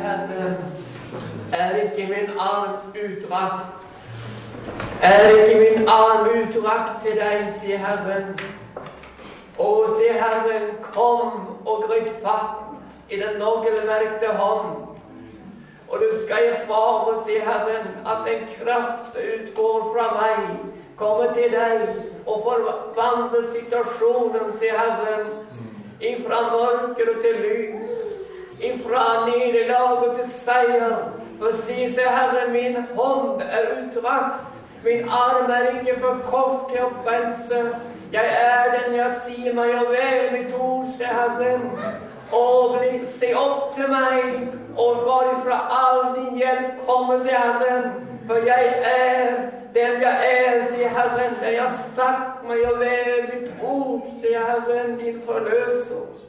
Herren, ikke min arm utdrakt. Ikke min arm utdrakt til deg, sier Herren. Og sier Herren, kom og grip fatt i den nagelmerkte hånd. Og du skal erfare, sier Herren, at en kraft utgår fra meg, kommer til deg og forvandler situasjonen, sier Herren, ifra mørker til lys, ifra nederlag til seier. For sier Herren, min hånd utdrakt, min arm ikke for kort til å frelse. Jeg den jeg sier meg, og vel mitt ord, sier Herren. Og se opp til meg, og hvorifra all din hjelp kommer, sier Herren. For jeg den jeg sier Herren. Den jeg har sagt meg, og vel mitt ord, sier Herren, din forløser.